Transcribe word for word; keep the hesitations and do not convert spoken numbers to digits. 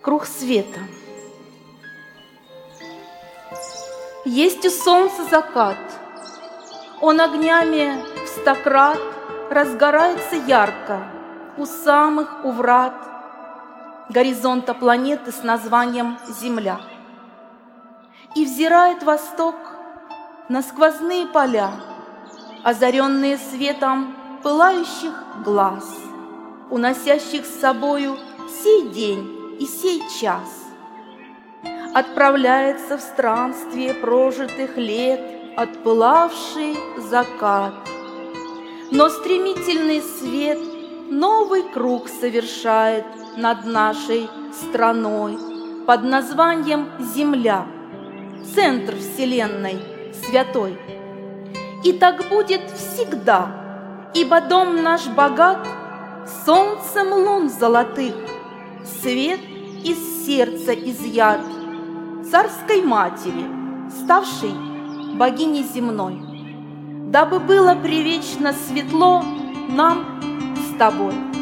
Круг света. Есть у солнца закат, он огнями в сто крат разгорается ярко у самых у врат горизонта планеты с названием Земля. И взирает восток на сквозные поля, озаренные светом пылающих глаз, уносящих с собою сей день и сей час. Отправляется в странствие прожитых лет отпылавший закат. Но стремительный свет новый круг совершает над нашей страной под названием Земля, центр Вселенной святой. И так будет всегда, ибо дом наш богат солнцем лун золотых, свет из сердца изъят царской матери, ставшей богиней земной, дабы было привечно светло нам с тобой.